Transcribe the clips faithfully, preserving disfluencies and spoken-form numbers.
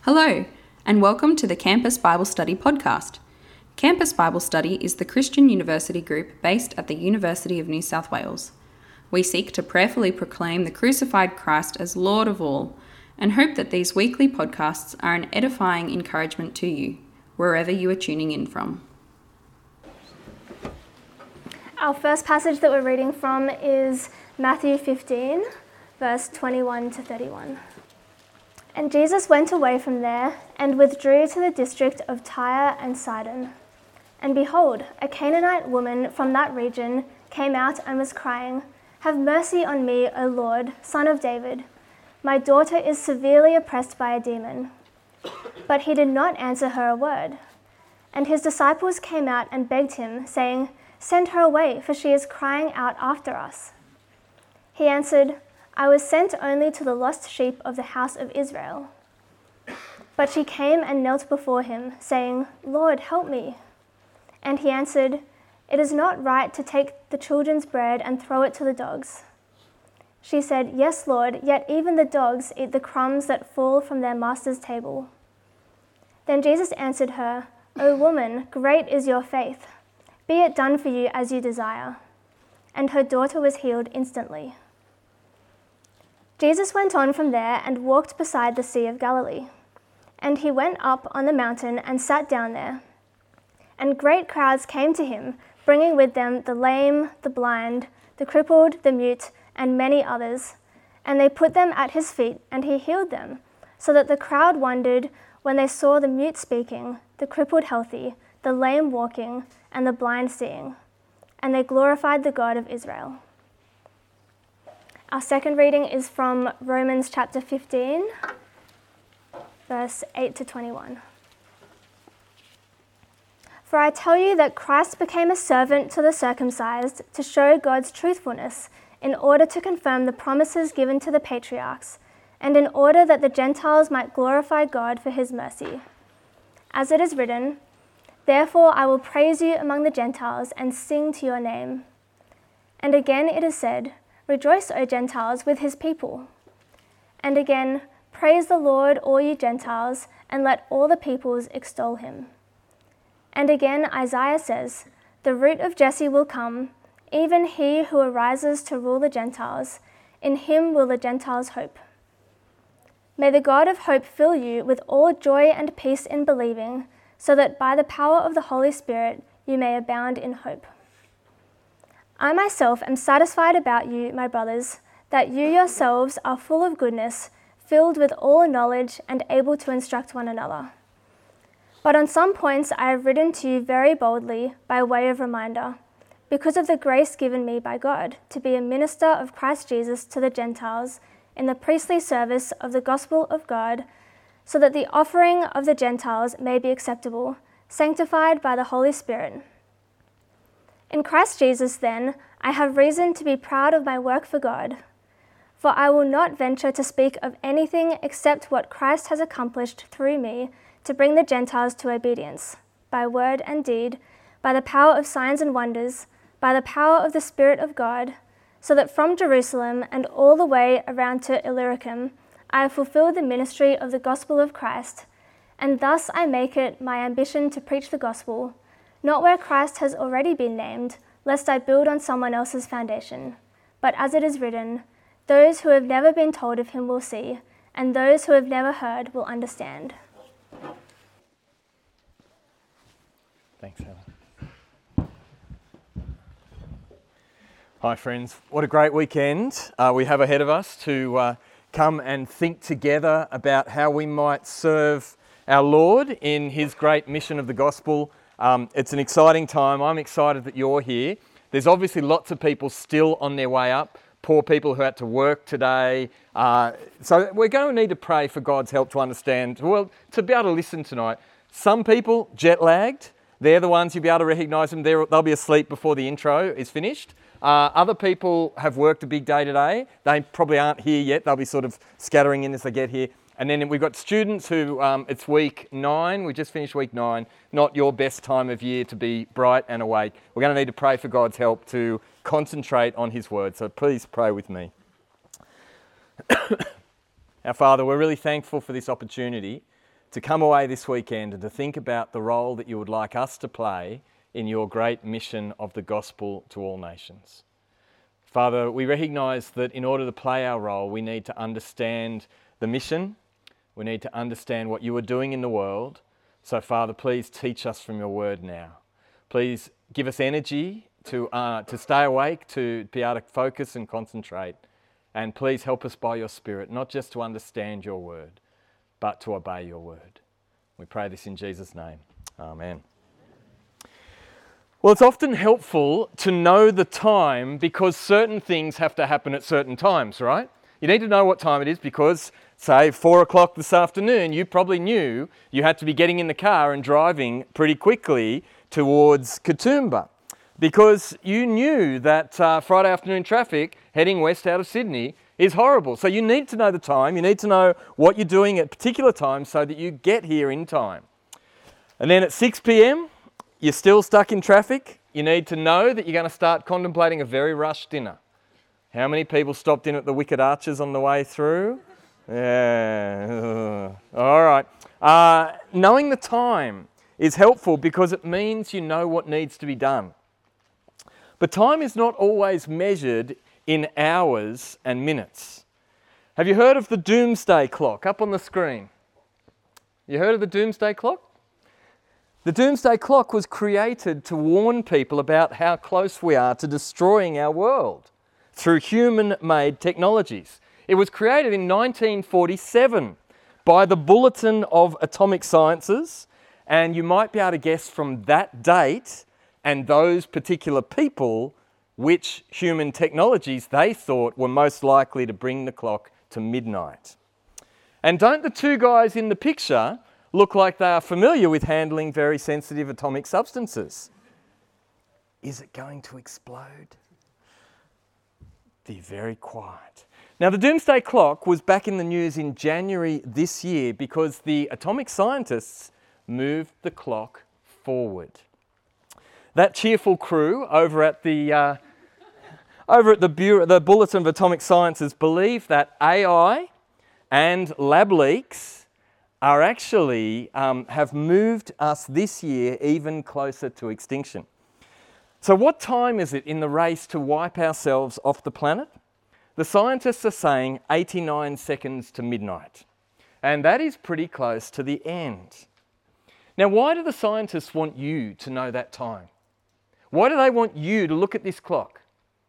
Hello, and welcome to the Campus Bible Study podcast. Campus Bible Study is the Christian university group based at the University of New South Wales. We seek to prayerfully proclaim the crucified Christ as Lord of all, and hope that these weekly podcasts are an edifying encouragement to you, wherever you are tuning in from. Our first passage that we're reading from is Matthew fifteen, verse twenty-one to thirty-one. And Jesus went away from there and withdrew to the district of Tyre and Sidon. And behold, a Canaanite woman from that region came out and was crying, "Have mercy on me, O Lord, Son of David. My daughter is severely oppressed by a demon." But he did not answer her a word. And his disciples came out and begged him, saying, "Send her away, for she is crying out after us." He answered, "I was sent only to the lost sheep of the house of Israel." But she came and knelt before him, saying, "Lord, help me." And he answered, "It is not right to take the children's bread and throw it to the dogs." She said, "Yes, Lord, yet even the dogs eat the crumbs that fall from their master's table." Then Jesus answered her, "O woman, great is your faith. Be it done for you as you desire." And her daughter was healed instantly. Jesus went on from there and walked beside the Sea of Galilee. And he went up on the mountain and sat down there. And great crowds came to him, bringing with them the lame, the blind, the crippled, the mute, and many others. And they put them at his feet, and he healed them, so that the crowd wondered when they saw the mute speaking, the crippled healthy, the lame walking, and the blind seeing. And they glorified the God of Israel. Our second reading is from Romans chapter fifteen, verse eight to twenty-one. "For I tell you that Christ became a servant to the circumcised to show God's truthfulness, in order to confirm the promises given to the patriarchs, and in order that the Gentiles might glorify God for his mercy. As it is written, 'Therefore I will praise you among the Gentiles and sing to your name.' And again it is said, 'Rejoice, O Gentiles, with his people.' And again, 'Praise the Lord, all you Gentiles, and let all the peoples extol him.' And again Isaiah says, 'The root of Jesse will come, even he who arises to rule the Gentiles. In him will the Gentiles hope.' May the God of hope fill you with all joy and peace in believing, so that by the power of the Holy Spirit you may abound in hope. I myself am satisfied about you, my brothers, that you yourselves are full of goodness, filled with all knowledge, and able to instruct one another. But on some points I have written to you very boldly by way of reminder, because of the grace given me by God to be a minister of Christ Jesus to the Gentiles in the priestly service of the gospel of God, so that the offering of the Gentiles may be acceptable, sanctified by the Holy Spirit. In Christ Jesus, then, I have reason to be proud of my work for God. For I will not venture to speak of anything except what Christ has accomplished through me to bring the Gentiles to obedience, by word and deed, by the power of signs and wonders, by the power of the Spirit of God, so that from Jerusalem and all the way around to Illyricum, I have fulfilled the ministry of the gospel of Christ, and thus I make it my ambition to preach the gospel, not where Christ has already been named, lest I build on someone else's foundation. But as it is written, those who have never been told of him will see, and those who have never heard will understand." Thanks, Helen. Hi, friends. What a great weekend uh, we have ahead of us to uh, come and think together about how we might serve our Lord in his great mission of the gospel. Um, it's an exciting time. I'm excited that you're here. There's obviously lots of people still on their way up, poor people who had to work today. Uh, so we're going to need to pray for God's help to understand, well, to be able to listen tonight. Some people jet lagged. They're the ones you'll be able to recognise them. They're, they'll be asleep before the intro is finished. Uh, other people have worked a big day today. They probably aren't here yet. They'll be sort of scattering in as they get here. And then we've got students who, um, it's week nine, we just finished week nine, not your best time of year to be bright and awake. We're going to need to pray for God's help to concentrate on his word, so please pray with me. Our Father, we're really thankful for this opportunity to come away this weekend and to think about the role that you would like us to play in your great mission of the gospel to all nations. Father, we recognise that in order to play our role, we need to understand the mission. We need to understand what you are doing in the world. So, Father, please teach us from your word now. Please give us energy to uh, to stay awake, to be able to focus and concentrate. And please help us by your Spirit, not just to understand your word, but to obey your word. We pray this in Jesus' name. Amen. Well, it's often helpful to know the time because certain things have to happen at certain times, right? You need to know what time it is because, say, four o'clock this afternoon, you probably knew you had to be getting in the car and driving pretty quickly towards Katoomba because you knew that uh, Friday afternoon traffic heading west out of Sydney is horrible. So you need to know the time. You need to know what you're doing at particular times so that you get here in time. And then at six p.m, you're still stuck in traffic. You need to know that you're going to start contemplating a very rushed dinner. How many people stopped in at the Wicked Arches on the way through? Yeah. All right. Uh, knowing the time is helpful because it means you know what needs to be done. But time is not always measured in hours and minutes. Have you heard of the doomsday clock up on the screen? You heard of the doomsday clock? The doomsday clock was created to warn people about how close we are to destroying our world through human-made technologies. It was created in nineteen forty-seven by the Bulletin of Atomic Sciences, and you might be able to guess from that date and those particular people which human technologies they thought were most likely to bring the clock to midnight. And don't the two guys in the picture look like they are familiar with handling very sensitive atomic substances? Is it going to explode? Be very quiet. Now, the doomsday clock was back in the news in January this year because the atomic scientists moved the clock forward. That cheerful crew over at the uh, over at the Bureau, the Bulletin of Atomic Sciences believe that A I and lab leaks are actually um, have moved us this year even closer to extinction. So what time is it in the race to wipe ourselves off the planet? The scientists are saying eighty-nine seconds to midnight. And that is pretty close to the end. Now, why do the scientists want you to know that time? Why do they want you to look at this clock?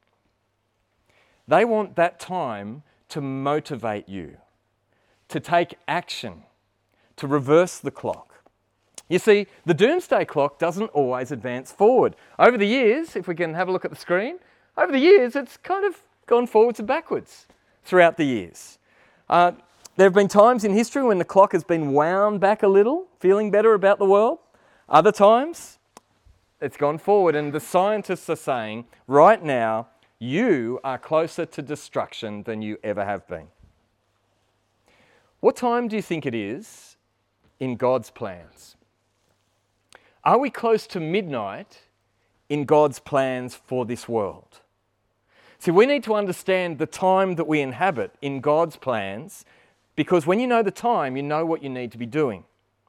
They want that time to motivate you, to take action, to reverse the clock. You see, the doomsday clock doesn't always advance forward. Over the years, if we can have a look at the screen, over the years it's kind of gone forwards and backwards throughout the years. Uh, there have been times in history when the clock has been wound back a little, feeling better about the world. Other times, it's gone forward, and the scientists are saying, right now, you are closer to destruction than you ever have been. What time do you think it is in God's plans? Are we close to midnight in God's plans for this world? See, we need to understand the time that we inhabit in God's plans, because when you know the time, you know what you need to be doing.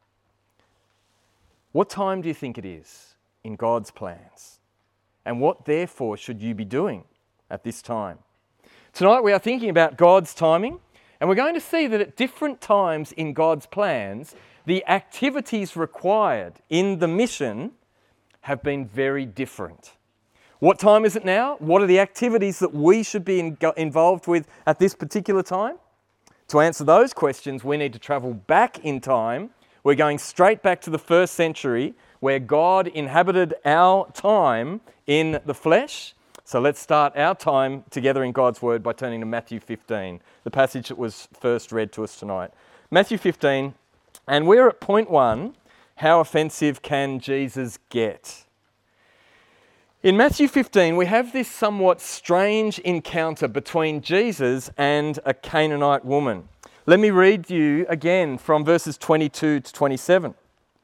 What time do you think it is in God's plans? And what, therefore, should you be doing at this time? Tonight we are thinking about God's timing, and we're going to see that at different times in God's plans, the activities required in the mission have been very different. What time is it now? What are the activities that we should be in, involved with at this particular time? To answer those questions, we need to travel back in time. We're going straight back to the first century where God inhabited our time in the flesh. So let's start our time together in God's Word by turning to Matthew fifteen, the passage that was first read to us tonight. Matthew fifteen, and we're at point one, how offensive can Jesus get? In Matthew fifteen, we have this somewhat strange encounter between Jesus and a Canaanite woman. Let me read you again from verses twenty-two to twenty-seven.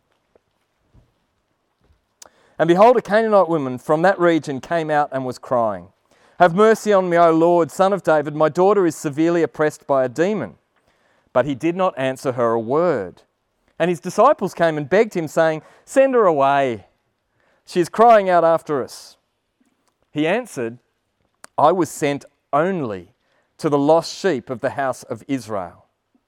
And behold, a Canaanite woman from that region came out and was crying, "Have mercy on me, O Lord, Son of David, my daughter is severely oppressed by a demon." But he did not answer her a word. And his disciples came and begged him, saying, "Send her away. She is crying out after us." He answered, "I was sent only to the lost sheep of the house of Israel."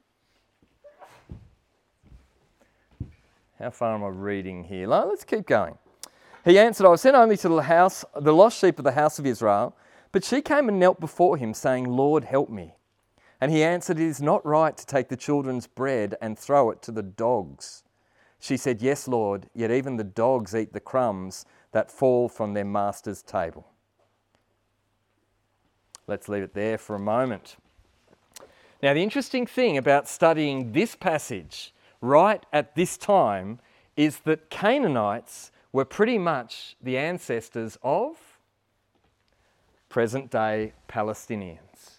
How far am I reading here? Let's keep going. He answered, "I was sent only to the house, the lost sheep of the house of Israel." But she came and knelt before him, saying, "Lord, help me." And he answered, "It is not right to take the children's bread and throw it to the dogs." She said, "Yes, Lord, yet even the dogs eat the crumbs that fall from their master's table." Let's leave it there for a moment. Now, the interesting thing about studying this passage right at this time is that Canaanites were pretty much the ancestors of present-day Palestinians.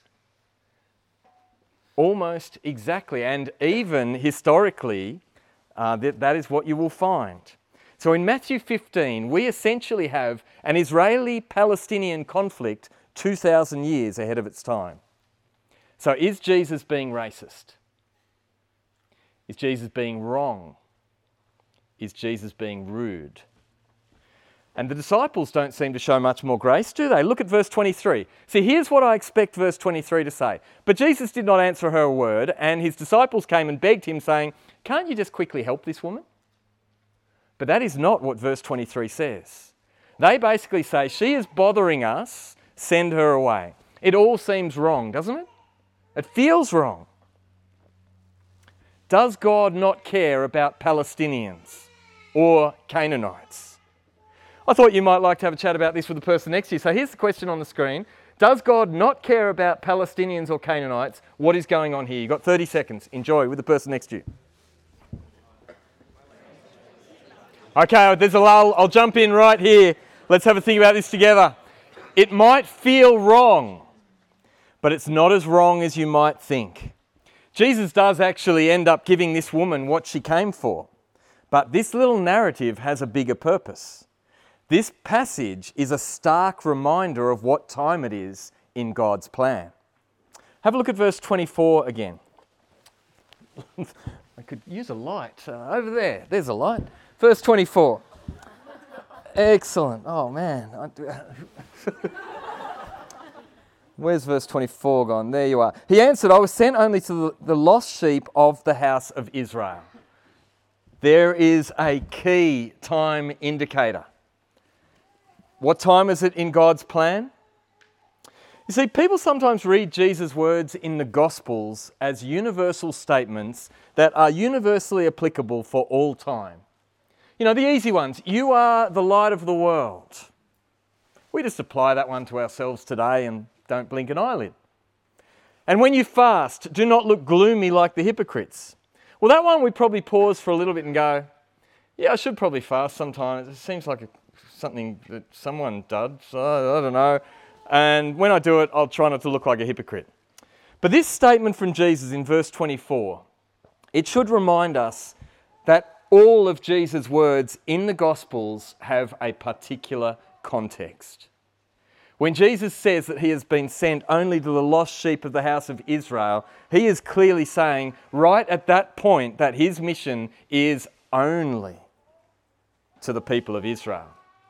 Almost exactly, and even historically, uh, that, that is what you will find. So in Matthew fifteen, we essentially have an Israeli-Palestinian conflict two thousand years ahead of its time. So is Jesus being racist? Is Jesus being wrong? Is Jesus being rude? And the disciples don't seem to show much more grace, do they? Look at verse twenty-three. See, here's what I expect verse twenty-three to say. "But Jesus did not answer her a word, and his disciples came and begged him, saying, 'Can't you just quickly help this woman?' But that is not what verse twenty-three says. They basically say, 'She is bothering us, send her away.' It all seems wrong, doesn't it? It feels wrong. Does God not care about Palestinians or Canaanites? I thought you might like to have a chat about this with the person next to you. So here's the question on the screen. Does God not care about Palestinians or Canaanites? What is going on here? You've got thirty seconds. Enjoy with the person next to you. Okay, there's a lull. I'll jump in right here. Let's have a think about this together. It might feel wrong, but it's not as wrong as you might think. Jesus does actually end up giving this woman what she came for. But this little narrative has a bigger purpose. This passage is a stark reminder of what time it is in God's plan. Have a look at verse twenty-four again. I could use a light. Uh, over there, there's a light. Verse twenty-four. Excellent. Oh, man. Where's verse twenty-four gone? There you are. He answered, "I was sent only to the, the lost sheep of the house of Israel." There is a key time indicator. What time is it in God's plan? You see, people sometimes read Jesus' words in the Gospels as universal statements that are universally applicable for all time. You know, the easy ones. You are the light of the world. We just apply that one to ourselves today and don't blink an eyelid. And when you fast, do not look gloomy like the hypocrites. Well, that one we probably pause for a little bit and go, yeah, I should probably fast sometimes. It seems like a, something that someone does. I, I don't know. And when I do it, I'll try not to look like a hypocrite. But this statement from Jesus in verse twenty-four, it should remind us that all of Jesus' words in the Gospels have a particular context. When Jesus says that he has been sent only to the lost sheep of the house of Israel, he is clearly saying right at that point that his mission is only to the people of Israel.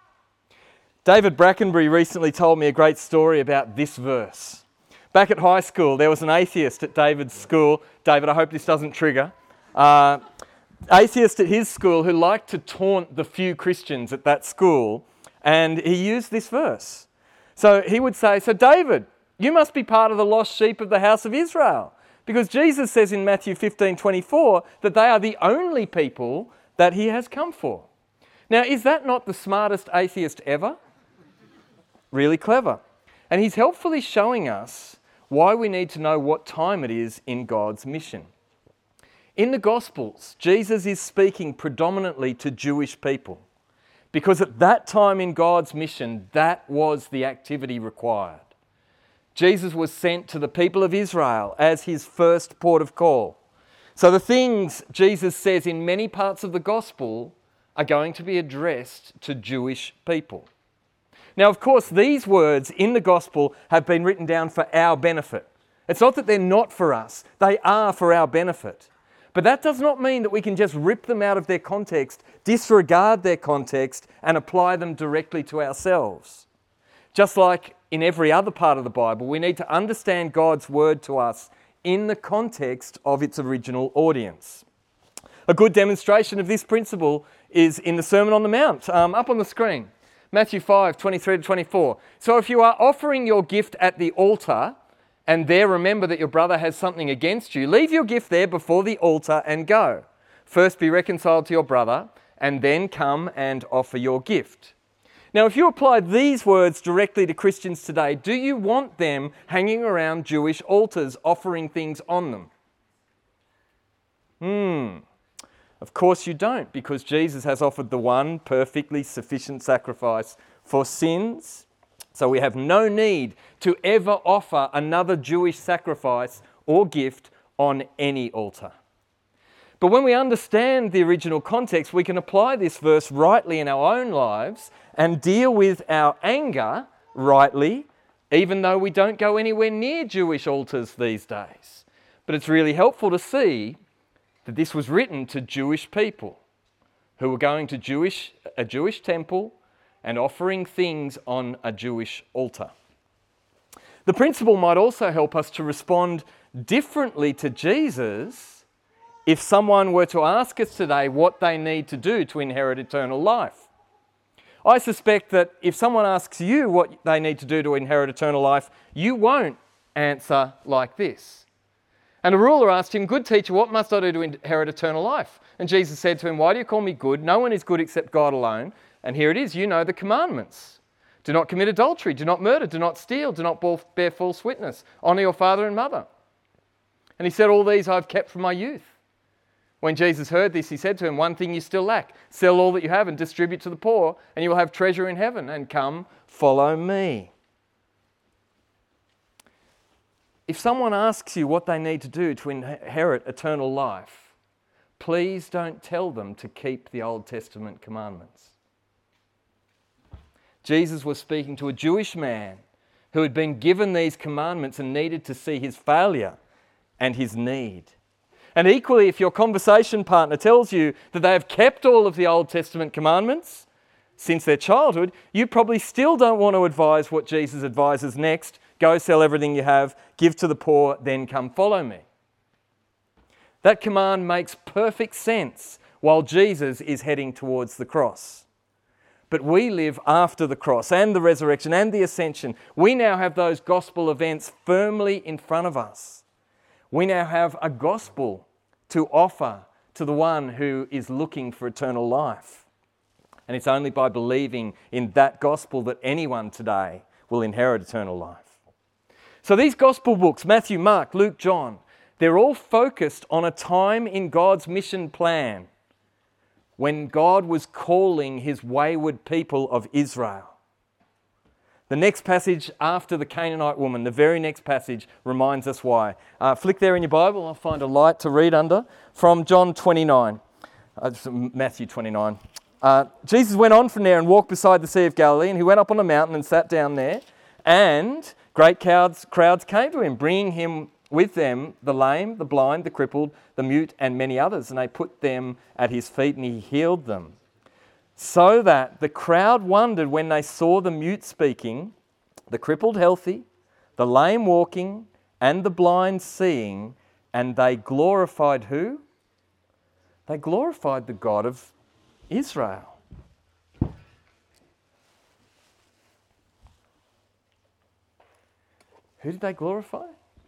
David Brackenbury recently told me a great story about this verse. Back at high school, there was an atheist at David's school. David, I hope this doesn't trigger. Uh, atheist at his school who liked to taunt the few Christians at that school, and he used this verse. So he would say, so David, you must be part of the lost sheep of the house of Israel, because Jesus says in Matthew fifteen twenty-four that they are the only people that he has come for. Now, is that not the smartest atheist ever? Really clever. And he's helpfully showing us why we need to know what time it is in God's mission. In the Gospels, Jesus is speaking predominantly to Jewish people, because at that time in God's mission, that was the activity required. Jesus was sent to the people of Israel as his first port of call. So the things Jesus says in many parts of the Gospel are going to be addressed to Jewish people. Now, of course, these words in the Gospel have been written down for our benefit. It's not that they're not for us, they are for our benefit. But that does not mean that we can just rip them out of their context, disregard their context, and apply them directly to ourselves. Just like in every other part of the Bible, we need to understand God's word to us in the context of its original audience. A good demonstration of this principle is in the Sermon on the Mount, um, up on the screen. Matthew five, twenty-three to twenty-four. So if you are offering your gift at the altar, and there remember that your brother has something against you, leave your gift there before the altar and go. First be reconciled to your brother, and then come and offer your gift. Now, if you apply these words directly to Christians today, do you want them hanging around Jewish altars, offering things on them? Hmm. Of course you don't, because Jesus has offered the one perfectly sufficient sacrifice for sins. So we have no need to ever offer another Jewish sacrifice or gift on any altar. But when we understand the original context, we can apply this verse rightly in our own lives and deal with our anger rightly, even though we don't go anywhere near Jewish altars these days. But it's really helpful to see that this was written to Jewish people who were going to Jewish, a Jewish temple and offering things on a Jewish altar. The principle might also help us to respond differently to Jesus if someone were to ask us today what they need to do to inherit eternal life. I suspect that if someone asks you what they need to do to inherit eternal life, you won't answer like this. And a ruler asked him, "Good teacher, what must I do to inherit eternal life?" And Jesus said to him, "Why do you call me good? No one is good except God alone. And here it is, you know the commandments. Do not commit adultery, do not murder, do not steal, do not bear false witness. Honour your father and mother." And he said, "All these I've kept from my youth." When Jesus heard this, he said to him, "One thing you still lack. Sell all that you have and distribute to the poor, and you will have treasure in heaven. And come, follow me." If someone asks you what they need to do to inherit eternal life, please don't tell them to keep the Old Testament commandments. Jesus was speaking to a Jewish man who had been given these commandments and needed to see his failure and his need. And equally, if your conversation partner tells you that they have kept all of the Old Testament commandments since their childhood, you probably still don't want to advise what Jesus advises next. Go sell everything you have, give to the poor, then come follow me. That command makes perfect sense while Jesus is heading towards the cross. But we live after the cross and the resurrection and the ascension. We now have those gospel events firmly in front of us. We now have a gospel to offer to the one who is looking for eternal life. And it's only by believing in that gospel that anyone today will inherit eternal life. So these gospel books, Matthew, Mark, Luke, John, they're all focused on a time in God's mission plan when God was calling his wayward people of Israel. The next passage after the Canaanite woman, the very next passage, reminds us why. Uh, flick there in your Bible, I'll find a light to read under, from John twenty-nine, uh, Matthew twenty-nine. Uh, Jesus went on from there and walked beside the Sea of Galilee, and he went up on a mountain and sat down there, and great crowds, crowds came to him, bringing him with them the lame, the blind, the crippled, the mute, and many others, and they put them at his feet, and he healed them. So that the crowd wondered when they saw the mute speaking, the crippled healthy, the lame walking, and the blind seeing, and they glorified who? They glorified the God of Israel. Who did they glorify?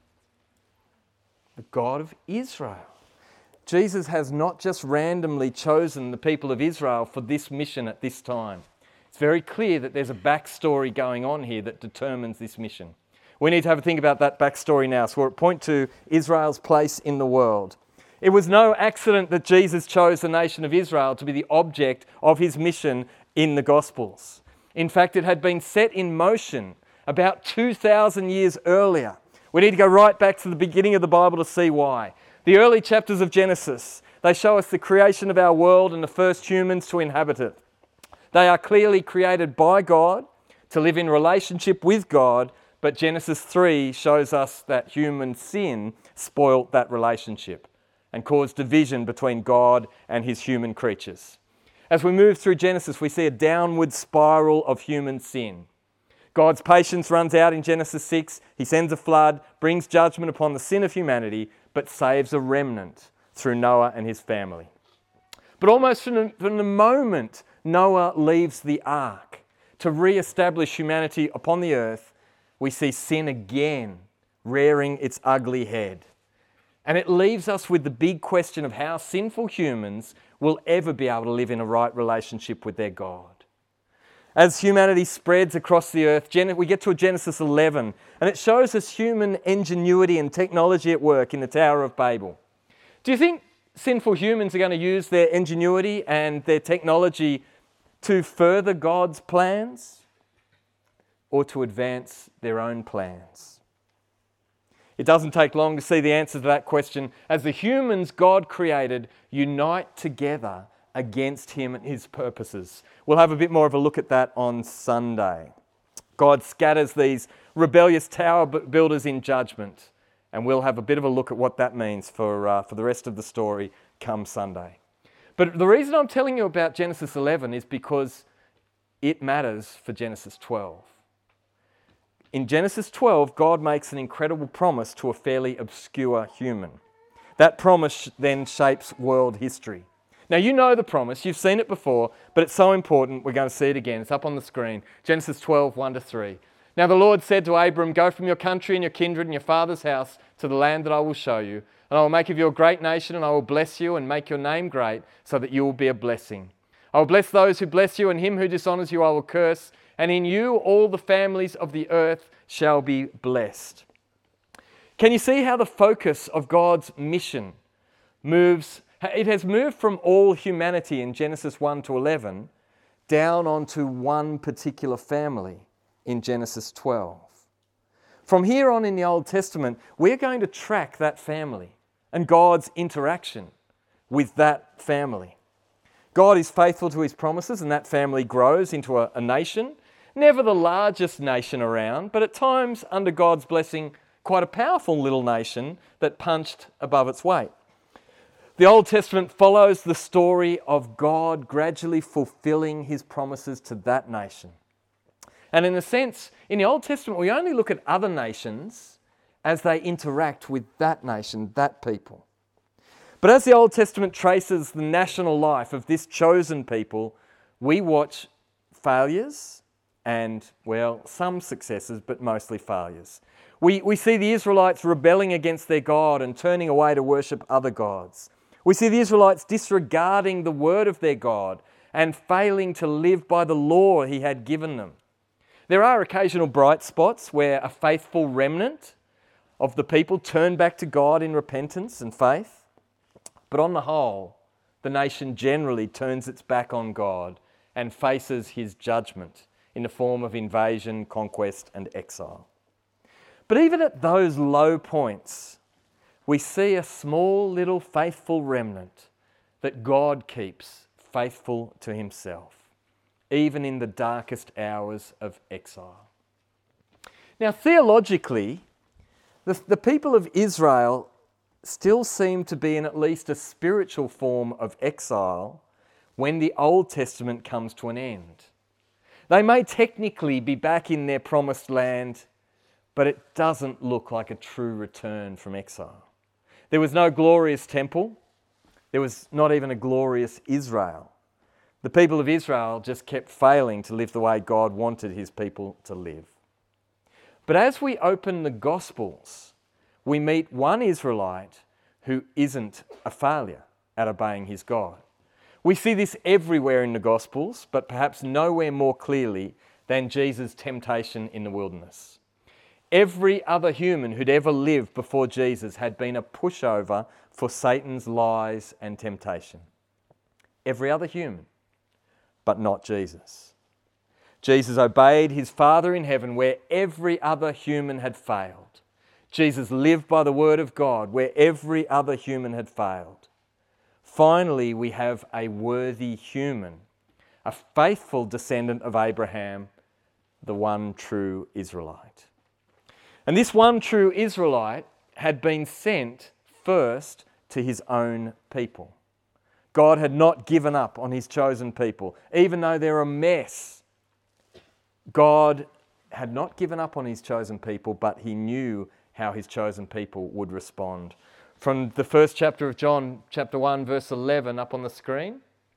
The God of Israel. Jesus has not just randomly chosen the people of Israel for this mission at this time. It's very clear that there's a backstory going on here that determines this mission. We need to have a think about that backstory now. So we'll point to Israel's place in the world. It was no accident that Jesus chose the nation of Israel to be the object of his mission in the Gospels. In fact, it had been set in motion about two thousand years earlier. We need to go right back to the beginning of the Bible to see why. The early chapters of Genesis, they show us the creation of our world and the first humans to inhabit it. They are clearly created by God to live in relationship with God, but Genesis three shows us that human sin spoilt that relationship and cause division between God and his human creatures. As we move through Genesis, we see a downward spiral of human sin. God's patience runs out in Genesis six. He sends a flood, brings judgment upon the sin of humanity, but saves a remnant through Noah and his family. But almost from the, from the moment Noah leaves the ark to re-establish humanity upon the earth, we see sin again rearing its ugly head. And it leaves us with the big question of how sinful humans will ever be able to live in a right relationship with their God. As humanity spreads across the earth, we get to Genesis eleven, and it shows us human ingenuity and technology at work in the Tower of Babel. Do you think sinful humans are going to use their ingenuity and their technology to further God's plans or to advance their own plans? It doesn't take long to see the answer to that question as the humans God created unite together against him and his purposes. We'll have a bit more of a look at that on Sunday. God scatters these rebellious tower builders in judgment, and we'll have a bit of a look at what that means for, uh, for the rest of the story come Sunday. But the reason I'm telling you about Genesis eleven is because it matters for Genesis twelve. In Genesis twelve, God makes an incredible promise to a fairly obscure human. That promise then shapes world history. Now, you know the promise, you've seen it before, but it's so important, we're going to see it again. It's up on the screen. Genesis twelve, one to three. Now the Lord said to Abram, "Go from your country and your kindred and your father's house to the land that I will show you. And I will make of you a great nation, and I will bless you and make your name great, so that you will be a blessing. I will bless those who bless you, and him who dishonors you I will curse. And in you all the families of the earth shall be blessed." Can you see how the focus of God's mission moves? It has moved from all humanity in Genesis one to eleven down onto one particular family in Genesis twelve. From here on in the Old Testament, we're going to track that family and God's interaction with that family. God is faithful to his promises, and that family grows into a, a nation, never the largest nation around, but at times, under God's blessing, quite a powerful little nation that punched above its weight. The Old Testament follows the story of God gradually fulfilling his promises to that nation. And in a sense, in the Old Testament, we only look at other nations as they interact with that nation, that people. But as the Old Testament traces the national life of this chosen people, we watch failures and, well, some successes, but mostly failures. We, we see the Israelites rebelling against their God and turning away to worship other gods. We see the Israelites disregarding the word of their God and failing to live by the law he had given them. There are occasional bright spots where a faithful remnant of the people turn back to God in repentance and faith. But on the whole, the nation generally turns its back on God and faces his judgment in the form of invasion, conquest, and exile. But even at those low points, we see a small little faithful remnant that God keeps faithful to himself, even in the darkest hours of exile. Now, theologically, the, the people of Israel still seem to be in at least a spiritual form of exile when the Old Testament comes to an end. They may technically be back in their promised land, but it doesn't look like a true return from exile. There was no glorious temple. There was not even a glorious Israel. The people of Israel just kept failing to live the way God wanted his people to live. But as we open the Gospels, we meet one Israelite who isn't a failure at obeying his God. We see this everywhere in the Gospels, but perhaps nowhere more clearly than Jesus' temptation in the wilderness. Every other human who'd ever lived before Jesus had been a pushover for Satan's lies and temptation. Every other human, but not Jesus. Jesus obeyed his Father in heaven where every other human had failed. Jesus lived by the word of God where every other human had failed. Finally, we have a worthy human, a faithful descendant of Abraham, the one true Israelite. And this one true Israelite had been sent first to his own people. God had not given up on his chosen people. Even though they're a mess, God had not given up on his chosen people, but he knew how his chosen people would respond. From the first chapter of John, chapter one, verse eleven, up on the screen.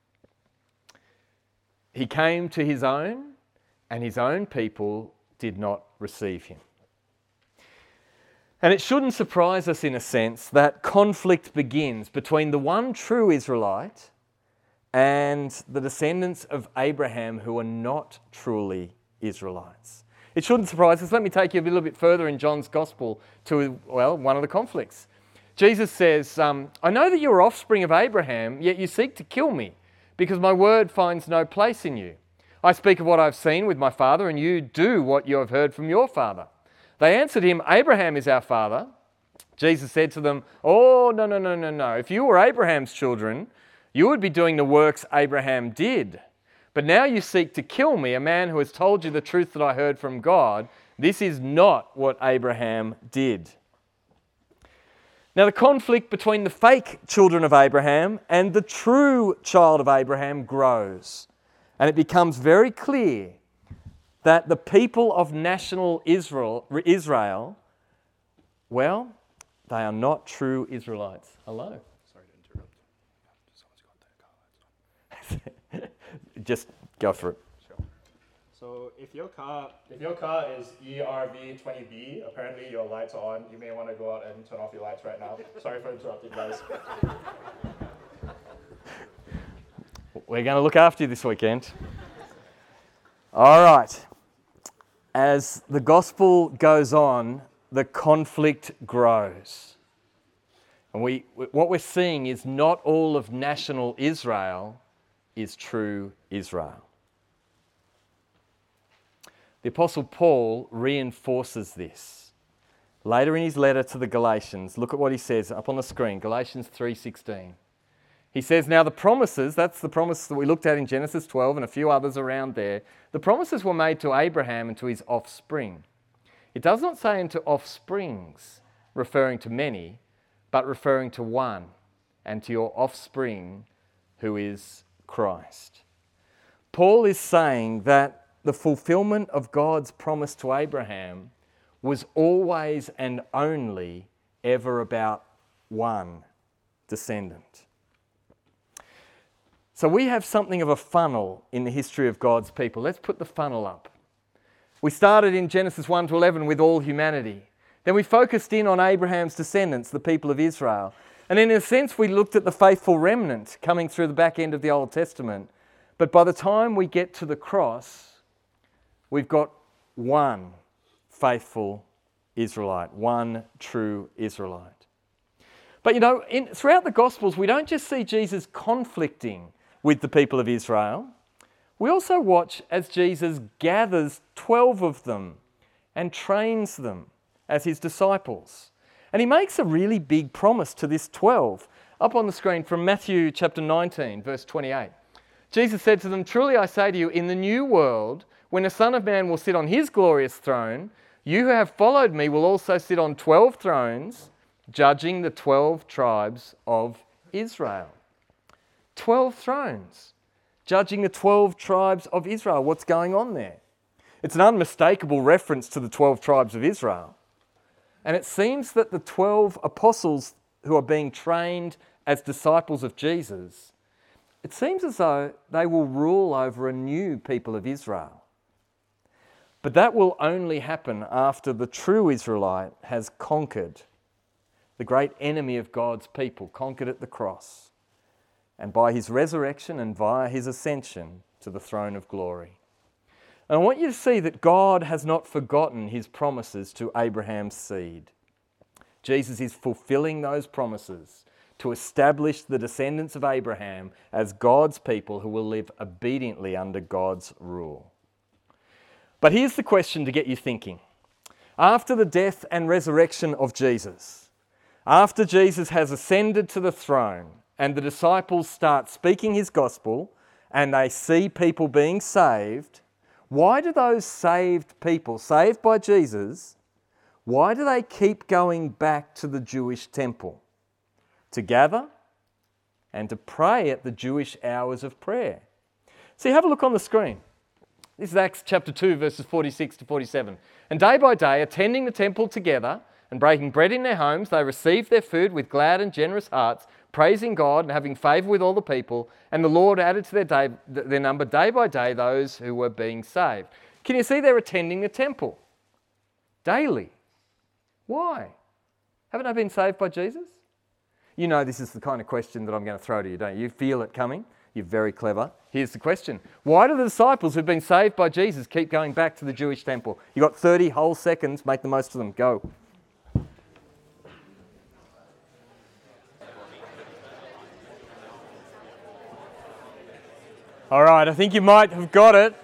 He came to his own, and his own people did not receive him. And it shouldn't surprise us, in a sense, that conflict begins between the one true Israelite and the descendants of Abraham who are not truly Israelites. It shouldn't surprise us. Let me take you a little bit further in John's Gospel to, well, one of the conflicts. Jesus says, um, I know that you are offspring of Abraham, yet you seek to kill me, because my word finds no place in you. I speak of what I've seen with my father, and you do what you have heard from your father. They answered him, Abraham is our father. Jesus said to them, oh, no, no, no, no, no. If you were Abraham's children, you would be doing the works Abraham did. But now you seek to kill me, a man who has told you the truth that I heard from God. This is not what Abraham did. Now, the conflict between the fake children of Abraham and the true child of Abraham grows. And it becomes very clear that the people of national Israel, Israel, well, they are not true Israelites. Hello. Sorry to interrupt. Someone's got their car lights on. Just go for it. Sure. So if your car if your car is E R V twenty B, apparently your lights are on. You may want to go out and turn off your lights right now. Sorry for interrupting, guys. We're going to look after you this weekend. All right. As the gospel goes on, the conflict grows. And we, what we're seeing is not all of national Israel is true Israel. The Apostle Paul reinforces this. Later in his letter to the Galatians, look at what he says up on the screen, Galatians three sixteen. He says, now the promises, that's the promise that we looked at in Genesis twelve and a few others around there, the promises were made to Abraham and to his offspring. It does not say unto offsprings, referring to many, but referring to one, and to your offspring, who is Christ. Paul is saying that the fulfillment of God's promise to Abraham was always and only ever about one descendant. So we have something of a funnel in the history of God's people. Let's put the funnel up. We started in Genesis one to eleven with all humanity. Then we focused in on Abraham's descendants, the people of Israel. And in a sense, we looked at the faithful remnant coming through the back end of the Old Testament. But by the time we get to the cross, we've got one faithful Israelite, one true Israelite. But you know, in, throughout the Gospels, we don't just see Jesus conflicting with the people of Israel. We also watch as Jesus gathers twelve of them and trains them as his disciples. And he makes a really big promise to this twelve. Up on the screen from Matthew chapter nineteen, verse twenty-eight. Jesus said to them, truly I say to you, in the new world, when the Son of Man will sit on his glorious throne, you who have followed me will also sit on twelve thrones, judging the twelve tribes of Israel. Twelve thrones, judging the twelve tribes of Israel. What's going on there? It's an unmistakable reference to the twelve tribes of Israel. And it seems that the twelve apostles who are being trained as disciples of Jesus, it seems as though they will rule over a new people of Israel. But that will only happen after the true Israelite has conquered the great enemy of God's people, conquered at the cross, and by his resurrection and via his ascension to the throne of glory. And I want you to see that God has not forgotten his promises to Abraham's seed. Jesus is fulfilling those promises to establish the descendants of Abraham as God's people who will live obediently under God's rule. But here's the question to get you thinking. After the death and resurrection of Jesus, after Jesus has ascended to the throne and the disciples start speaking his gospel and they see people being saved, why do those saved people, saved by Jesus, why do they keep going back to the Jewish temple to gather and to pray at the Jewish hours of prayer. See, have a look on the screen. This is Acts chapter two, verses forty-six to forty-seven. And day by day, attending the temple together and breaking bread in their homes, they received their food with glad and generous hearts, praising God and having favour with all the people. And the Lord added to their, day, their number day by day those who were being saved. Can you see they're attending the temple daily? Why? Haven't they been saved by Jesus? You know this is the kind of question that I'm going to throw to you, don't you? You feel it coming. You're very clever. Here's the question. Why do the disciples who've been saved by Jesus keep going back to the Jewish temple? You've got thirty whole seconds. Make the most of them. Go. All right, I think you might have got it.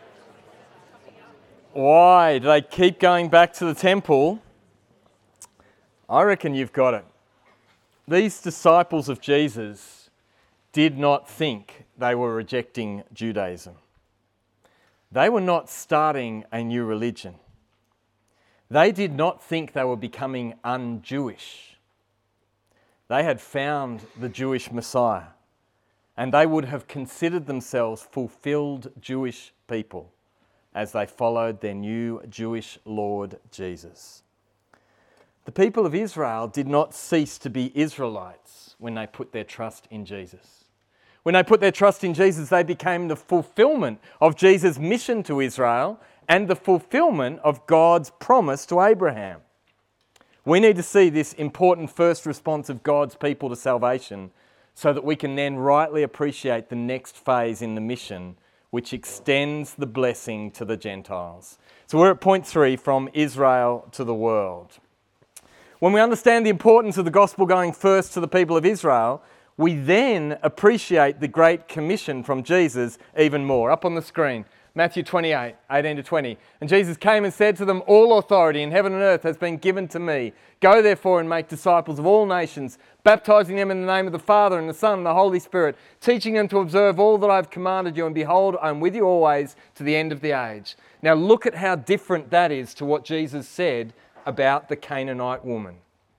Why do they keep going back to the temple? I reckon you've got it. These disciples of Jesus did not think they were rejecting Judaism. They were not starting a new religion. They did not think they were becoming un-Jewish. They had found the Jewish Messiah, and they would have considered themselves fulfilled Jewish people as they followed their new Jewish Lord Jesus. The people of Israel did not cease to be Israelites when they put their trust in Jesus. When they put their trust in Jesus, they became the fulfillment of Jesus' mission to Israel and the fulfillment of God's promise to Abraham. We need to see this important first response of God's people to salvation so that we can then rightly appreciate the next phase in the mission, which extends the blessing to the Gentiles. So we're at point three, from Israel to the world. When we understand the importance of the gospel going first to the people of Israel, we then appreciate the Great Commission from Jesus even more. Up on the screen, Matthew twenty-eight, eighteen to twenty. And Jesus came and said to them, "All authority in heaven and earth has been given to me. Go therefore and make disciples of all nations, baptizing them in the name of the Father and the Son and the Holy Spirit, teaching them to observe all that I have commanded you. And behold, I am with you always to the end of the age." Now look at how different that is to what Jesus said about the Canaanite woman.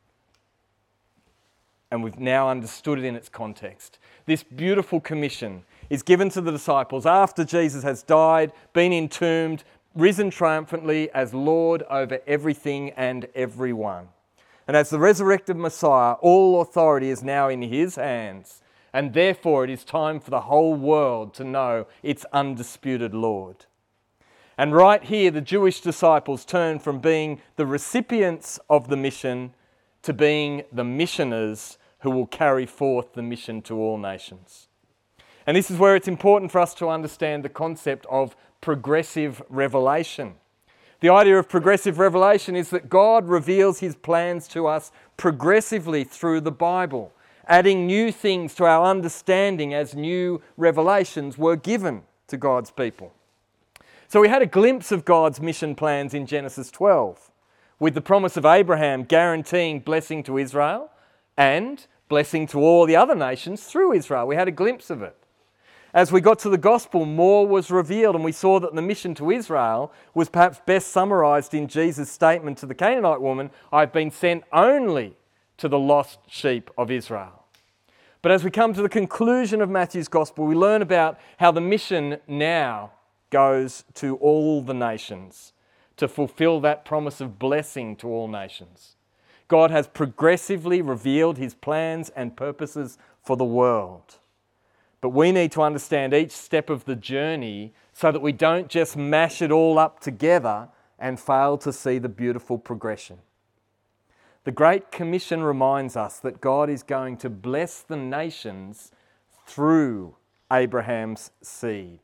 And we've now understood it in its context. This beautiful commission is given to the disciples after Jesus has died, been entombed, risen triumphantly as Lord over everything and everyone. And as the resurrected Messiah, all authority is now in his hands. And therefore it is time for the whole world to know its undisputed Lord. And right here, the Jewish disciples turn from being the recipients of the mission to being the missioners who will carry forth the mission to all nations. And this is where it's important for us to understand the concept of progressive revelation. The idea of progressive revelation is that God reveals his plans to us progressively through the Bible, adding new things to our understanding as new revelations were given to God's people. So we had a glimpse of God's mission plans in Genesis twelve, with the promise of Abraham guaranteeing blessing to Israel and blessing to all the other nations through Israel. We had a glimpse of it. As we got to the gospel, more was revealed, and we saw that the mission to Israel was perhaps best summarised in Jesus' statement to the Canaanite woman, "I've been sent only to the lost sheep of Israel." But as we come to the conclusion of Matthew's gospel, we learn about how the mission now goes to all the nations to fulfill that promise of blessing to all nations. God has progressively revealed his plans and purposes for the world. But we need to understand each step of the journey so that we don't just mash it all up together and fail to see the beautiful progression. The Great Commission reminds us that God is going to bless the nations through Abraham's seed.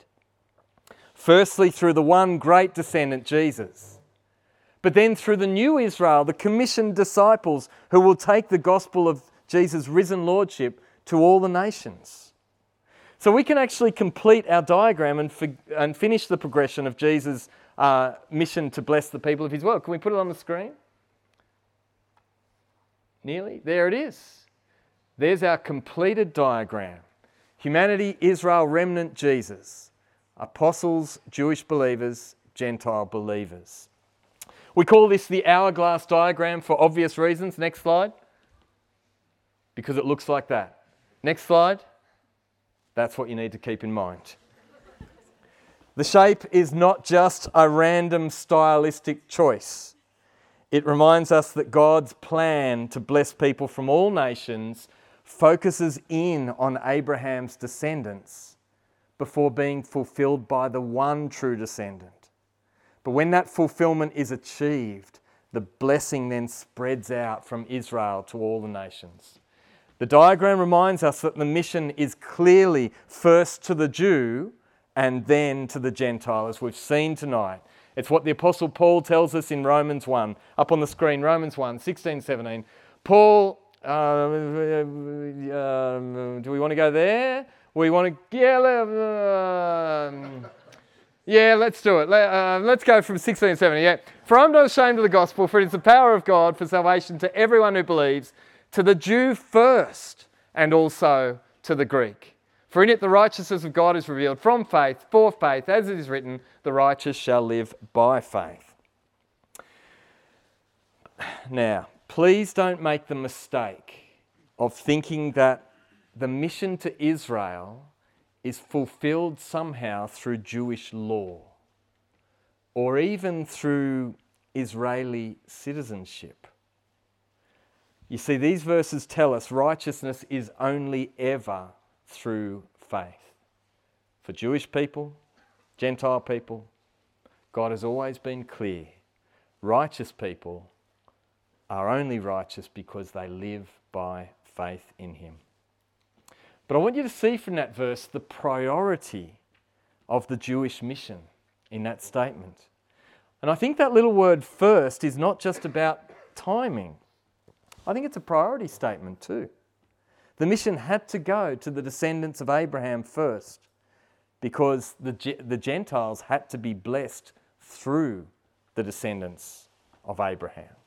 Firstly, through the one great descendant, Jesus. But then through the new Israel, the commissioned disciples who will take the gospel of Jesus' risen lordship to all the nations. So we can actually complete our diagram and, fi- and finish the progression of Jesus' uh, mission to bless the people of his world. Can we put it on the screen? Nearly. There it is. There's our completed diagram. Humanity, Israel, remnant, Jesus. Apostles, Jewish believers, Gentile believers. We call this the hourglass diagram for obvious reasons. Next slide. because it looks like that. Next slide. That's what you need to keep in mind. The shape is not just a random stylistic choice. It reminds us that God's plan to bless people from all nations focuses in on Abraham's descendants before being fulfilled by the one true descendant. But when that fulfillment is achieved, the blessing then spreads out from Israel to all the nations. The diagram reminds us that the mission is clearly first to the Jew and then to the Gentile, as we've seen tonight. It's what the Apostle Paul tells us in Romans one. Up on the screen, Romans one, sixteen, seventeen. Paul, uh, um, do we want to go there? We want to, yeah, um, yeah, let's do it. Let, uh, let's go from sixteen, seventeen. Yeah. For I'm not ashamed of the gospel, for it is the power of God for salvation to everyone who believes, to the Jew first, and also to the Greek. For in it the righteousness of God is revealed from faith, for faith, as it is written, the righteous shall live by faith. Now, please don't make the mistake of thinking that the mission to Israel is fulfilled somehow through Jewish law or even through Israeli citizenship. You see, these verses tell us righteousness is only ever through faith. For Jewish people, Gentile people, God has always been clear. Righteous people are only righteous because they live by faith in Him. But I want you to see from that verse the priority of the Jewish mission in that statement. And I think that little word first is not just about timing. I think it's a priority statement too. The mission had to go to the descendants of Abraham first because the, the Gentiles had to be blessed through the descendants of Abraham.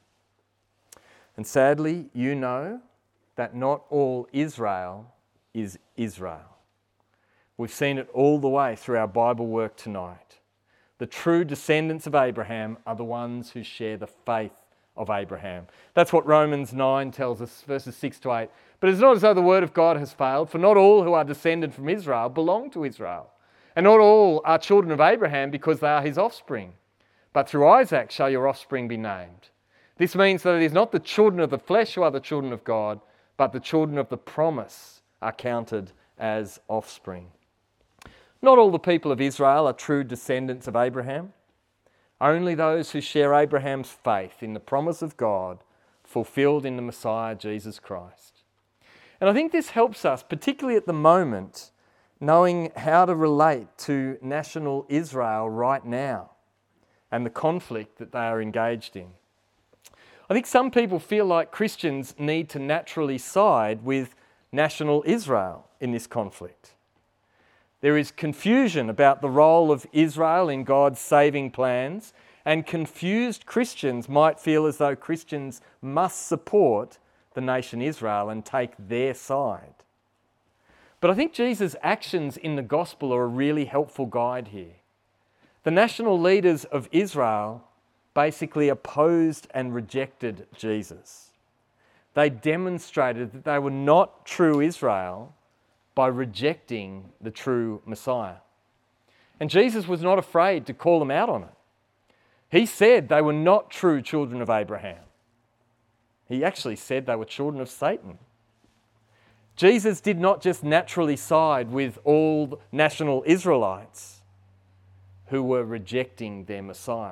And sadly, you know that not all Israel is Israel. We've seen it all the way through our Bible work tonight. The true descendants of Abraham are the ones who share the faith of Abraham. That's what Romans nine tells us, verses six to eight. But it's not as though the word of God has failed, for not all who are descended from Israel belong to Israel. And not all are children of Abraham because they are his offspring. But through Isaac shall your offspring be named. This means that it is not the children of the flesh who are the children of God, but the children of the promise are counted as offspring. Not all the people of Israel are true descendants of Abraham. Only those who share Abraham's faith in the promise of God fulfilled in the Messiah, Jesus Christ. And I think this helps us, particularly at the moment, knowing how to relate to national Israel right now and the conflict that they are engaged in. I think some people feel like Christians need to naturally side with national Israel in this conflict. There is confusion about the role of Israel in God's saving plans, and confused Christians might feel as though Christians must support the nation Israel and take their side. But I think Jesus' actions in the gospel are a really helpful guide here. The national leaders of Israel basically opposed and rejected Jesus. They demonstrated that they were not true Israel by rejecting the true Messiah. And Jesus was not afraid to call them out on it. He said they were not true children of Abraham. He actually said they were children of Satan. Jesus did not just naturally side with all national Israelites who were rejecting their Messiah.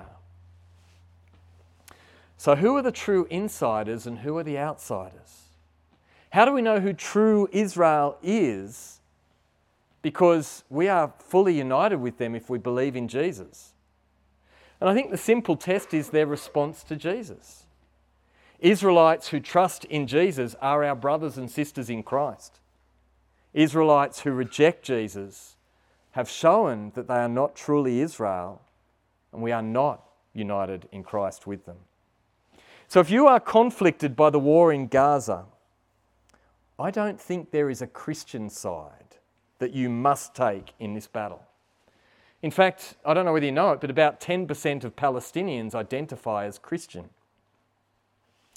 So who are the true insiders and who are the outsiders? How do we know who true Israel is? Because we are fully united with them if we believe in Jesus. And I think the simple test is their response to Jesus. Israelites who trust in Jesus are our brothers and sisters in Christ. Israelites who reject Jesus have shown that they are not truly Israel, and we are not united in Christ with them. So if you are conflicted by the war in Gaza, I don't think there is a Christian side that you must take in this battle. In fact, I don't know whether you know it, but about ten percent of Palestinians identify as Christian.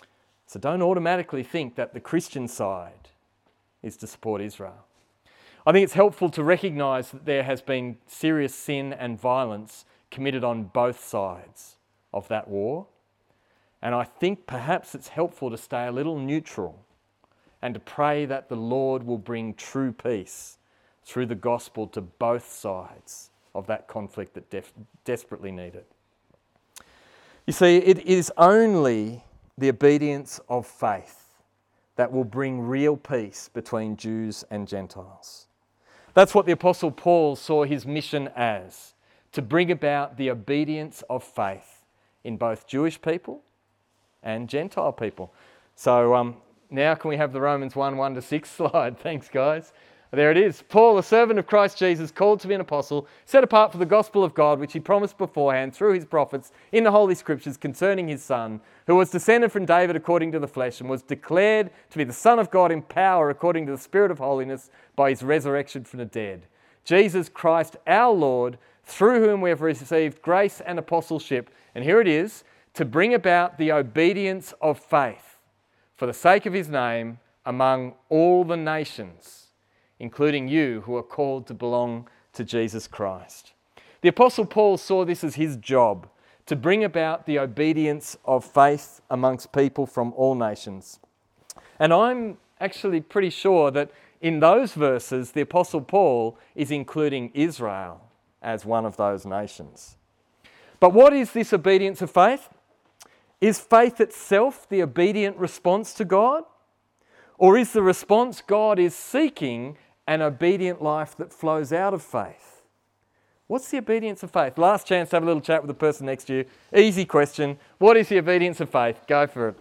So don't automatically think that the Christian side is to support Israel. I think it's helpful to recognise that there has been serious sin and violence committed on both sides of that war. And I think perhaps it's helpful to stay a little neutral and to pray that the Lord will bring true peace through the gospel to both sides of that conflict that def- desperately need it. You see, it is only the obedience of faith that will bring real peace between Jews and Gentiles. That's what the Apostle Paul saw his mission as, to bring about the obedience of faith in both Jewish people and Gentile people. So um, now can we have the Romans one, one to six slide? Thanks, guys. There it is. Paul, a servant of Christ Jesus, called to be an apostle, set apart for the gospel of God, which he promised beforehand through his prophets in the Holy Scriptures concerning his Son, who was descended from David according to the flesh and was declared to be the Son of God in power according to the Spirit of holiness by his resurrection from the dead. Jesus Christ our Lord, through whom we have received grace and apostleship, and here it is, to bring about the obedience of faith for the sake of his name among all the nations, including you who are called to belong to Jesus Christ. The Apostle Paul saw this as his job, to bring about the obedience of faith amongst people from all nations. And I'm actually pretty sure that in those verses, the Apostle Paul is including Israel as one of those nations. But what is this obedience of faith? Is faith itself the obedient response to God? Or is the response God is seeking an obedient life that flows out of faith? What's the obedience of faith? Last chance to have a little chat with the person next to you. Easy question. What is the obedience of faith? Go for it.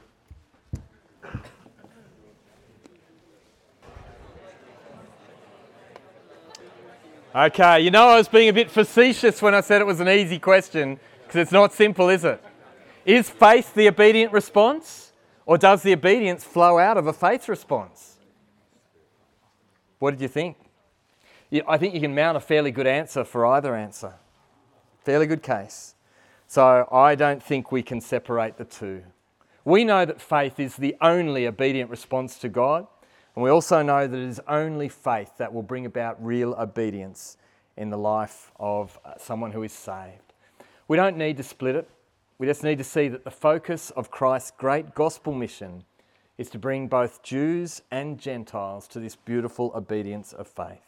Okay, you know I was being a bit facetious when I said it was an easy question, because it's not simple, is it? Is faith the obedient response, or does the obedience flow out of a faith response? What did you think? I think you can mount a fairly good answer for either answer. Fairly good case. So I don't think we can separate the two. We know that faith is the only obedient response to God, and we also know that it is only faith that will bring about real obedience in the life of someone who is saved. We don't need to split it. We just need to see that the focus of Christ's great gospel mission is to bring both Jews and Gentiles to this beautiful obedience of faith.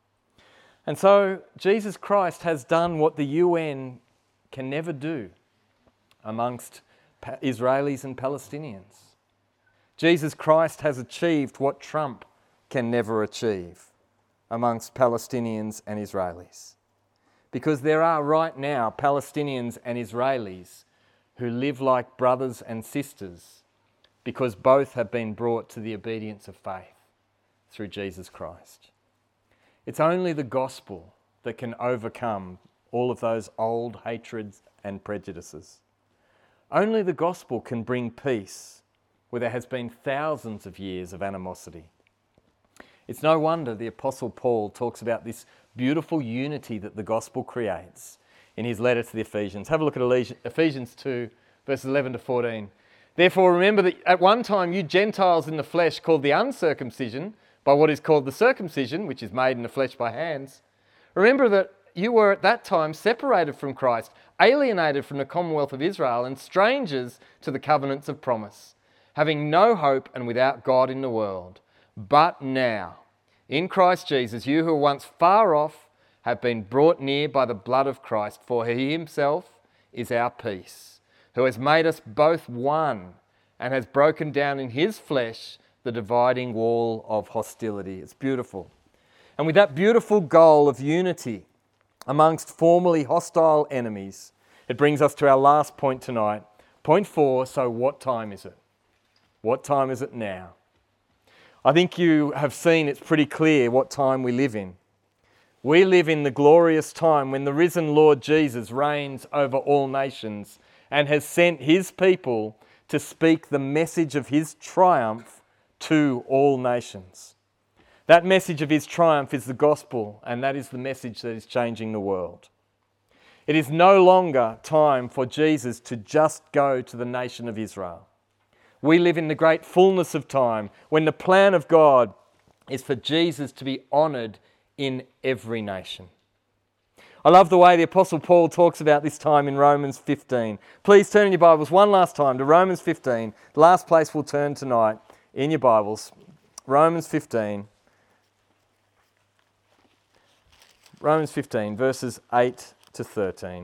And so Jesus Christ has done what the U N can never do amongst Israelis and Palestinians. Jesus Christ has achieved what Trump can never achieve amongst Palestinians and Israelis. Because there are right now Palestinians and Israelis who live like brothers and sisters because both have been brought to the obedience of faith through Jesus Christ. It's only the gospel that can overcome all of those old hatreds and prejudices. Only the gospel can bring peace where there has been thousands of years of animosity. It's no wonder the Apostle Paul talks about this beautiful unity that the gospel creates in his letter to the Ephesians. Have a look at Ephesians two, verses eleven to fourteen. Therefore remember that at one time you Gentiles in the flesh, called the uncircumcision by what is called the circumcision, which is made in the flesh by hands. Remember that you were at that time separated from Christ, alienated from the commonwealth of Israel, and strangers to the covenants of promise, having no hope and without God in the world. But now, in Christ Jesus, you who were once far off have been brought near by the blood of Christ, for he himself is our peace, who has made us both one and has broken down in his flesh the dividing wall of hostility. It's beautiful. And with that beautiful goal of unity amongst formerly hostile enemies, it brings us to our last point tonight. Point four, so what time is it? What time is it now? I think you have seen it's pretty clear what time we live in. We live in the glorious time when the risen Lord Jesus reigns over all nations and has sent his people to speak the message of his triumph to all nations. That message of his triumph is the gospel, and that is the message that is changing the world. It is no longer time for Jesus to just go to the nation of Israel. We live in the great fullness of time when the plan of God is for Jesus to be honoured in every nation. I love the way the Apostle Paul talks about this time in Romans fifteen. Please turn in your Bibles one last time to Romans fifteen, the last place we'll turn tonight in your Bibles. Romans fifteen. Romans fifteen, verses eight to thirteen.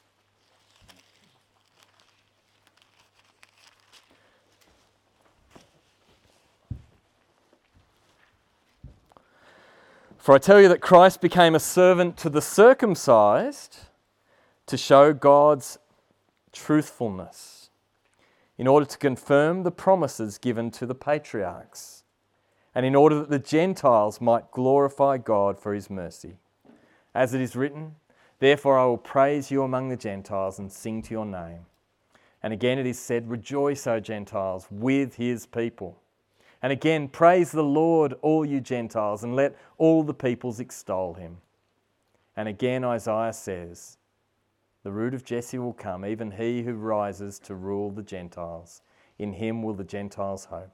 For I tell you that Christ became a servant to the circumcised to show God's truthfulness, in order to confirm the promises given to the patriarchs, and in order that the Gentiles might glorify God for his mercy. As it is written, therefore I will praise you among the Gentiles and sing to your name. And again it is said, rejoice, O Gentiles, with his people. And again, praise the Lord, all you Gentiles, and let all the peoples extol him. And again Isaiah says, the root of Jesse will come, even he who rises to rule the Gentiles. In him will the Gentiles hope.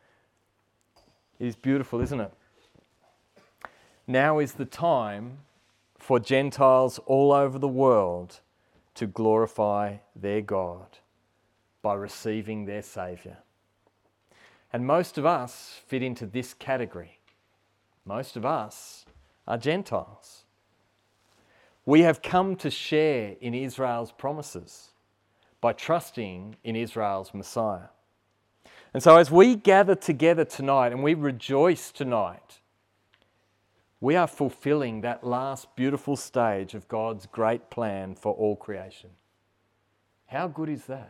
It is beautiful, isn't it? Now is the time for Gentiles all over the world to glorify their God by receiving their Saviour. And most of us fit into this category. Most of us are Gentiles. We have come to share in Israel's promises by trusting in Israel's Messiah. And so as we gather together tonight and we rejoice tonight, we are fulfilling that last beautiful stage of God's great plan for all creation. How good is that?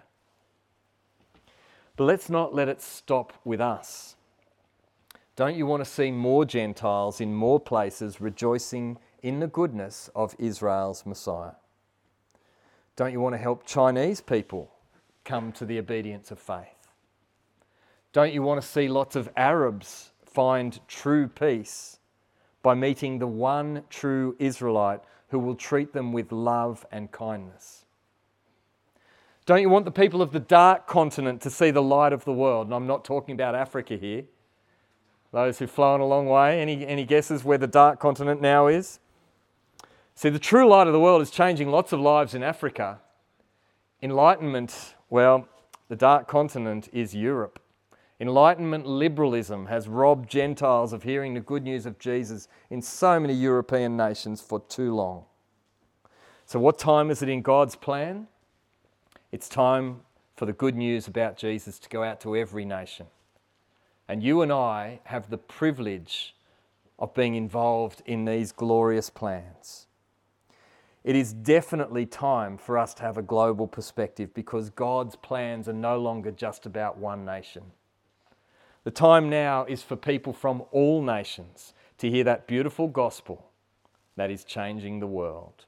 But let's not let it stop with us. Don't you want to see more Gentiles in more places rejoicing in the goodness of Israel's Messiah? Don't you want to help Chinese people come to the obedience of faith? Don't you want to see lots of Arabs find true peace by meeting the one true Israelite who will treat them with love and kindness? Don't you want the people of the dark continent to see the light of the world? And I'm not talking about Africa here. Those who've flown a long way, any, any guesses where the dark continent now is? See, the true light of the world is changing lots of lives in Africa. Enlightenment, well, the dark continent is Europe. Enlightenment liberalism has robbed Gentiles of hearing the good news of Jesus in so many European nations for too long. So what time is it in God's plan? It's time for the good news about Jesus to go out to every nation. And you and I have the privilege of being involved in these glorious plans. It is definitely time for us to have a global perspective because God's plans are no longer just about one nation. The time now is for people from all nations to hear that beautiful gospel that is changing the world.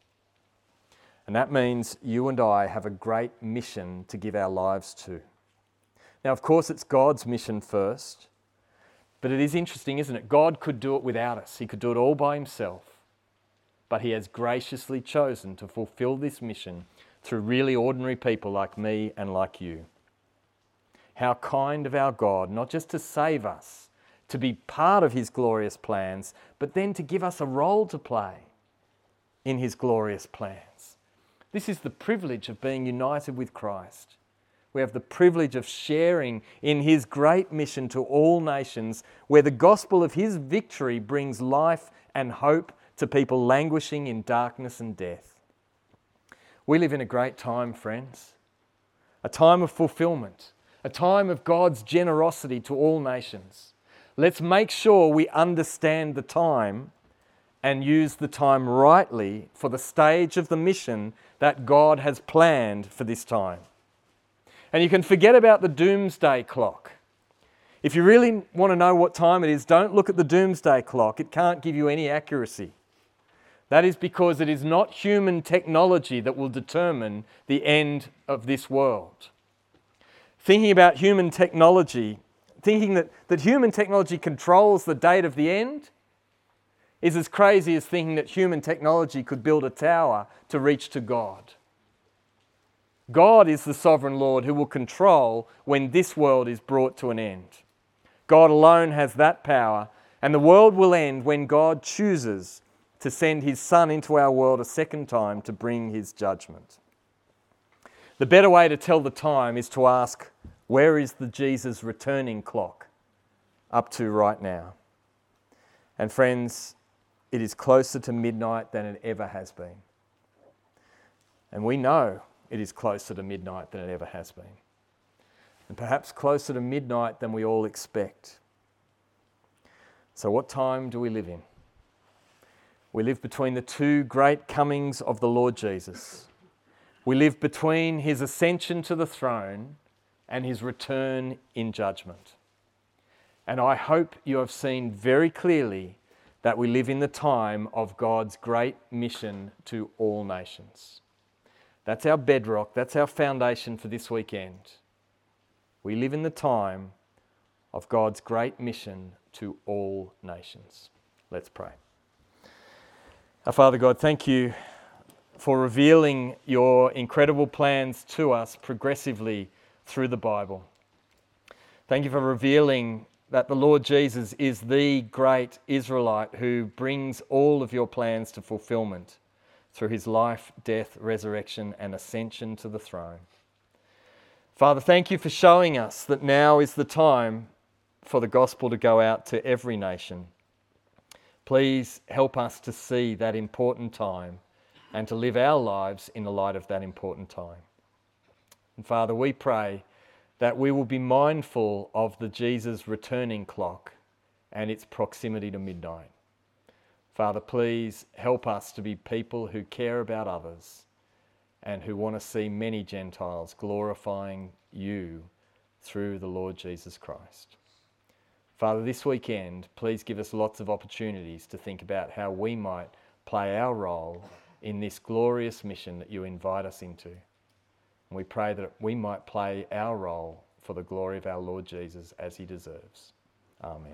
And that means you and I have a great mission to give our lives to. Now, of course, it's God's mission first, but it is interesting, isn't it? God could do it without us. He could do it all by himself. But he has graciously chosen to fulfill this mission through really ordinary people like me and like you. How kind of our God, not just to save us, to be part of his glorious plans, but then to give us a role to play in his glorious plans. This is the privilege of being united with Christ. We have the privilege of sharing in his great mission to all nations, where the gospel of his victory brings life and hope to people languishing in darkness and death. We live in a great time, friends, a time of fulfillment, a time of God's generosity to all nations. Let's make sure we understand the time and use the time rightly for the stage of the mission that God has planned for this time. And you can forget about the doomsday clock. If you really want to know what time it is, don't look at the doomsday clock. It can't give you any accuracy. That is because it is not human technology that will determine the end of this world. Thinking about human technology, thinking that, that human technology controls the date of the end, is as crazy as thinking that human technology could build a tower to reach to God. God is the sovereign Lord who will control when this world is brought to an end. God alone has that power, and the world will end when God chooses to send his Son into our world a second time to bring his judgment. The better way to tell the time is to ask, where is the Jesus returning clock up to right now? And friends, it is closer to midnight than it ever has been. And we know it is closer to midnight than it ever has been. And perhaps closer to midnight than we all expect. So what time do we live in? We live between the two great comings of the Lord Jesus. We live between his ascension to the throne and his return in judgment. And I hope you have seen very clearly that we live in the time of God's great mission to all nations. That's our bedrock, that's our foundation for this weekend. We live in the time of God's great mission to all nations. Let's pray. Our Father God, thank you for revealing your incredible plans to us progressively through the Bible. Thank you for revealing that the Lord Jesus is the great Israelite who brings all of your plans to fulfillment through his life, death, resurrection, and ascension to the throne. Father, thank you for showing us that now is the time for the gospel to go out to every nation. Please help us to see that important time and to live our lives in the light of that important time. And Father, we pray that we will be mindful of the Jesus returning clock and its proximity to midnight. Father, please help us to be people who care about others and who want to see many Gentiles glorifying you through the Lord Jesus Christ. Father, this weekend, please give us lots of opportunities to think about how we might play our role in this glorious mission that you invite us into. And we pray that we might play our role for the glory of our Lord Jesus as he deserves. Amen.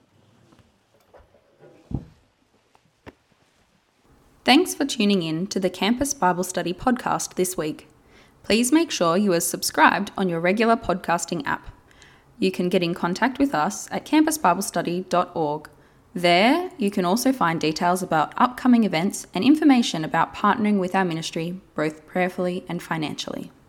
Thanks for tuning in to the Campus Bible Study podcast this week. Please make sure you are subscribed on your regular podcasting app. You can get in contact with us at campus bible study dot org. There, you can also find details about upcoming events and information about partnering with our ministry, both prayerfully and financially.